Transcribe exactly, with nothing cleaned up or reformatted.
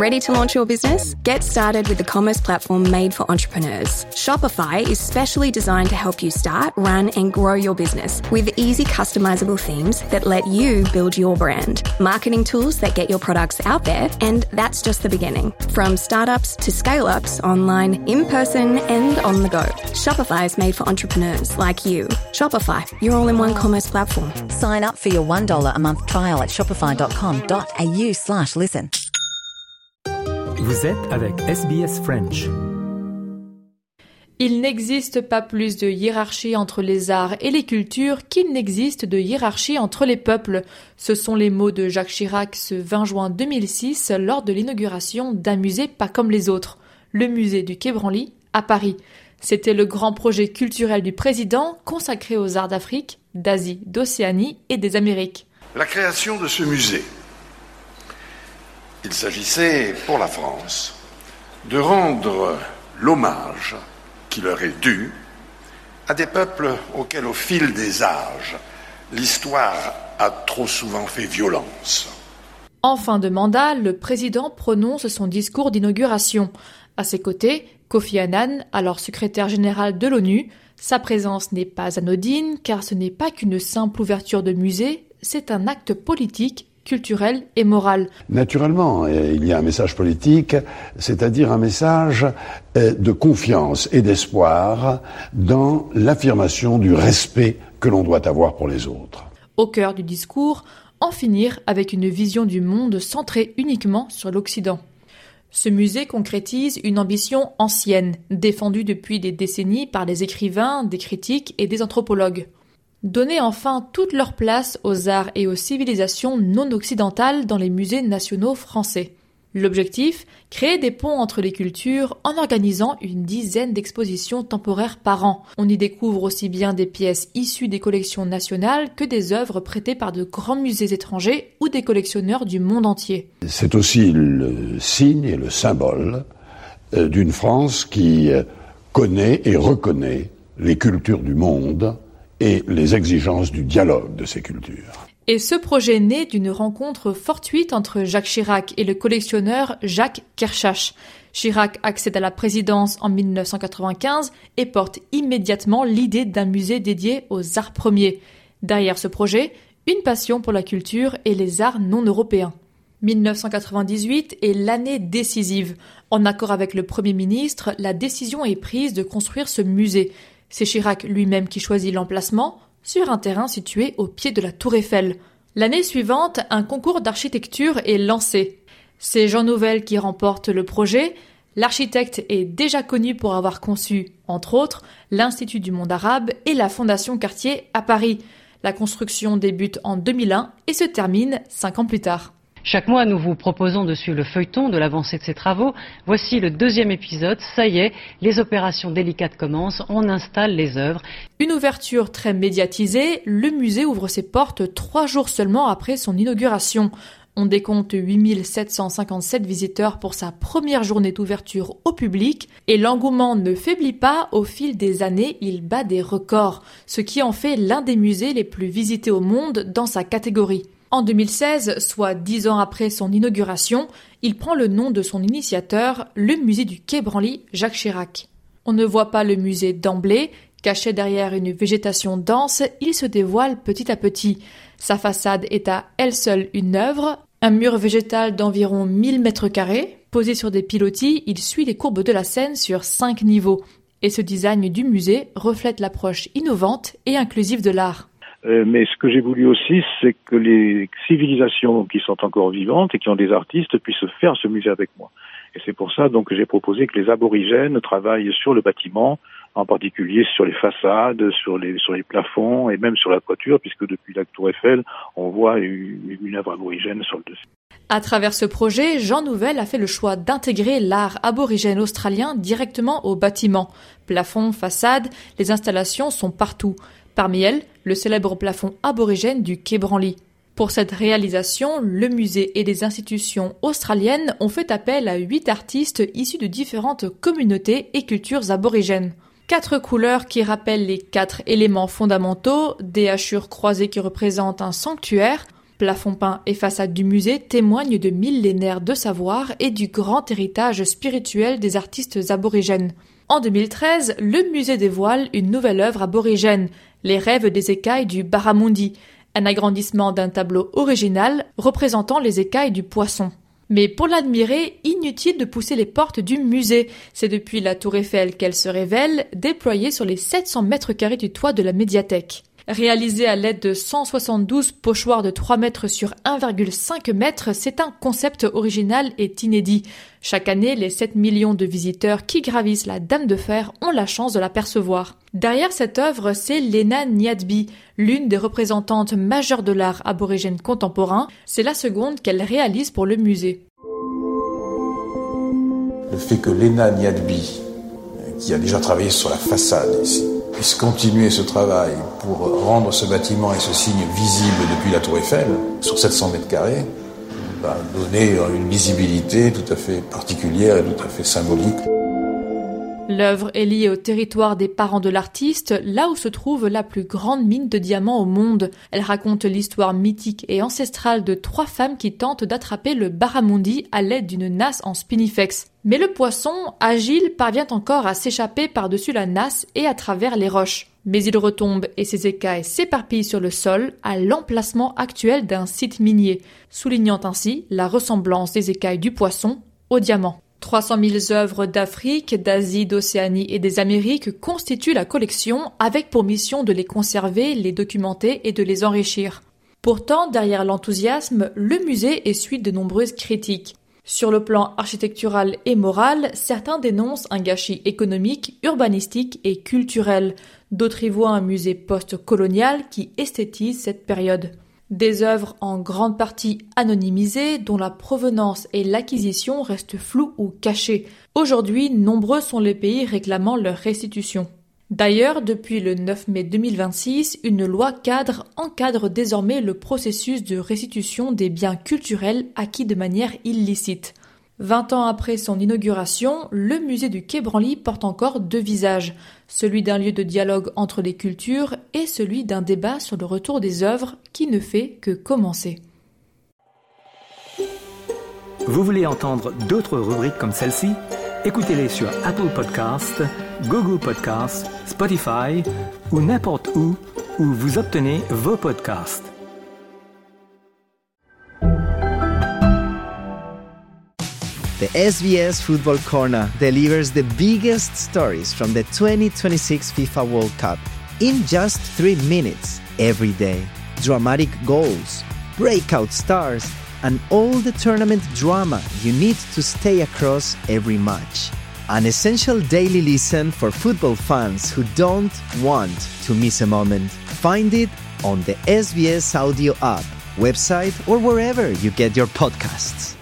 Ready to launch your business? Get started with the commerce platform made for entrepreneurs. Shopify is specially designed to help you start, run, and grow your business with easy customizable themes that let you build your brand, marketing tools that get your products out there, and that's just the beginning. From startups to scale-ups, online, in person, and on the go. Shopify is made for entrepreneurs like you. Shopify, your all-in-one commerce platform. Sign up for your one dollar a month trial at shopify.com.au slash listen. Vous êtes avec S B S French. Il n'existe pas plus de hiérarchie entre les arts et les cultures qu'il n'existe de hiérarchie entre les peuples. Ce sont les mots de Jacques Chirac ce vingt juin deux mille six lors de l'inauguration d'un musée pas comme les autres, le musée du Quai Branly à Paris. C'était le grand projet culturel du président consacré aux arts d'Afrique, d'Asie, d'Océanie et des Amériques. La création de ce musée. Il s'agissait, pour la France, de rendre l'hommage qui leur est dû à des peuples auxquels, au fil des âges, l'histoire a trop souvent fait violence. En fin de mandat, le président prononce son discours d'inauguration. À ses côtés, Kofi Annan, alors secrétaire général de l'ONU. Sa présence n'est pas anodine, car ce n'est pas qu'une simple ouverture de musée, c'est un acte politique, culturel et moral. Naturellement, il y a un message politique, c'est-à-dire un message de confiance et d'espoir dans l'affirmation du respect que l'on doit avoir pour les autres. Au cœur du discours, en finir avec une vision du monde centrée uniquement sur l'Occident. Ce musée concrétise une ambition ancienne, défendue depuis des décennies par des écrivains, des critiques et des anthropologues. Donner enfin toute leur place aux arts et aux civilisations non occidentales dans les musées nationaux français. L'objectif, créer des ponts entre les cultures en organisant une dizaine d'expositions temporaires par an. On y découvre aussi bien des pièces issues des collections nationales que des œuvres prêtées par de grands musées étrangers ou des collectionneurs du monde entier. C'est aussi le signe et le symbole d'une France qui connaît et reconnaît les cultures du monde et les exigences du dialogue de ces cultures. Et ce projet naît d'une rencontre fortuite entre Jacques Chirac et le collectionneur Jacques Kershach. Chirac accède à la présidence en dix-neuf cent quatre-vingt-quinze et porte immédiatement l'idée d'un musée dédié aux arts premiers. Derrière ce projet, une passion pour la culture et les arts non européens. dix-neuf cent quatre-vingt-dix-huit est l'année décisive. En accord avec le Premier ministre, la décision est prise de construire ce musée. C'est Chirac lui-même qui choisit l'emplacement, sur un terrain situé au pied de la Tour Eiffel. L'année suivante, un concours d'architecture est lancé. C'est Jean Nouvel qui remporte le projet. L'architecte est déjà connu pour avoir conçu, entre autres, l'Institut du monde arabe et la Fondation Cartier à Paris. La construction débute en deux mille un et se termine cinq ans plus tard. Chaque mois, nous vous proposons de suivre le feuilleton de l'avancée de ces travaux. Voici le deuxième épisode. Ça y est, les opérations délicates commencent. On installe les œuvres. Une ouverture très médiatisée, le musée ouvre ses portes trois jours seulement après son inauguration. On décompte huit mille sept cent cinquante-sept visiteurs pour sa première journée d'ouverture au public et l'engouement ne faiblit pas. Au fil des années, il bat des records, ce qui en fait l'un des musées les plus visités au monde dans sa catégorie. En deux mille seize, soit dix ans après son inauguration, il prend le nom de son initiateur, le musée du Quai Branly, Jacques Chirac. On ne voit pas le musée d'emblée, caché derrière une végétation dense, il se dévoile petit à petit. Sa façade est à elle seule une œuvre, un mur végétal d'environ mille mètres carrés. Posé sur des pilotis, il suit les courbes de la Seine sur cinq niveaux. Et ce design du musée reflète l'approche innovante et inclusive de l'art. Euh, mais ce que j'ai voulu aussi, c'est que les civilisations qui sont encore vivantes et qui ont des artistes puissent faire ce musée avec moi. Et c'est pour ça donc que j'ai proposé que les aborigènes travaillent sur le bâtiment, en particulier sur les façades, sur les sur les plafonds et même sur la toiture, puisque depuis la Tour Eiffel, on voit une, une œuvre aborigène sur le dessus. À travers ce projet, Jean Nouvel a fait le choix d'intégrer l'art aborigène australien directement au bâtiment. Plafond, façade, les installations sont partout. Parmi elles, le célèbre plafond aborigène du Quai Branly. Pour cette réalisation, le musée et les institutions australiennes ont fait appel à huit artistes issus de différentes communautés et cultures aborigènes. Quatre couleurs qui rappellent les quatre éléments fondamentaux, des hachures croisées qui représentent un sanctuaire, Plafond peint et façade du musée témoignent de millénaires de savoir et du grand héritage spirituel des artistes aborigènes. En deux mille treize, le musée dévoile une nouvelle œuvre aborigène, Les rêves des écailles du Barramundi, un agrandissement d'un tableau original représentant les écailles du poisson. Mais pour l'admirer, inutile de pousser les portes du musée. C'est depuis la Tour Eiffel qu'elle se révèle, déployée sur les sept cents mètres carrés du toit de la médiathèque. Réalisé à l'aide de cent soixante-douze pochoirs de trois mètres sur un virgule cinq mètres, c'est un concept original et inédit. Chaque année, les sept millions de visiteurs qui gravissent la Dame de Fer ont la chance de l'apercevoir. Derrière cette œuvre, c'est Léna Niadbi, l'une des représentantes majeures de l'art aborigène contemporain. C'est la seconde qu'elle réalise pour le musée. Le fait que Léna Niadbi, qui a déjà travaillé sur la façade ici, puisse continuer ce travail pour rendre ce bâtiment et ce signe visible depuis la Tour Eiffel, sur sept cents mètres carrés, va donner une lisibilité tout à fait particulière et tout à fait symbolique. L'œuvre est liée au territoire des parents de l'artiste, là où se trouve la plus grande mine de diamants au monde. Elle raconte l'histoire mythique et ancestrale de trois femmes qui tentent d'attraper le barramundi à l'aide d'une nasse en spinifex. Mais le poisson, agile, parvient encore à s'échapper par-dessus la nasse et à travers les roches. Mais il retombe et ses écailles s'éparpillent sur le sol à l'emplacement actuel d'un site minier, soulignant ainsi la ressemblance des écailles du poisson au diamant. trois cent mille œuvres d'Afrique, d'Asie, d'Océanie et des Amériques constituent la collection avec pour mission de les conserver, les documenter et de les enrichir. Pourtant, derrière l'enthousiasme, le musée essuie de nombreuses critiques. Sur le plan architectural et moral, certains dénoncent un gâchis économique, urbanistique et culturel. D'autres y voient un musée post-colonial qui esthétise cette période. Des œuvres en grande partie anonymisées, dont la provenance et l'acquisition restent floues ou cachées. Aujourd'hui, nombreux sont les pays réclamant leur restitution. D'ailleurs, depuis le neuf mai deux mille vingt-six, une loi cadre encadre désormais le processus de restitution des biens culturels acquis de manière illicite. Vingt ans après son inauguration, le musée du Quai Branly porte encore deux visages, celui d'un lieu de dialogue entre les cultures et celui d'un débat sur le retour des œuvres qui ne fait que commencer. Vous voulez entendre d'autres rubriques comme celle-ci? Écoutez-les sur Apple Podcasts, Google Podcasts, Spotify ou n'importe où où vous obtenez vos podcasts. The S B S Football Corner delivers the biggest stories from the twenty twenty-six FIFA World Cup in just three minutes every day. Dramatic goals, breakout stars, and all the tournament drama you need to stay across every match. An essential daily listen for football fans who don't want to miss a moment. Find it on the S B S Audio app, website, or wherever you get your podcasts.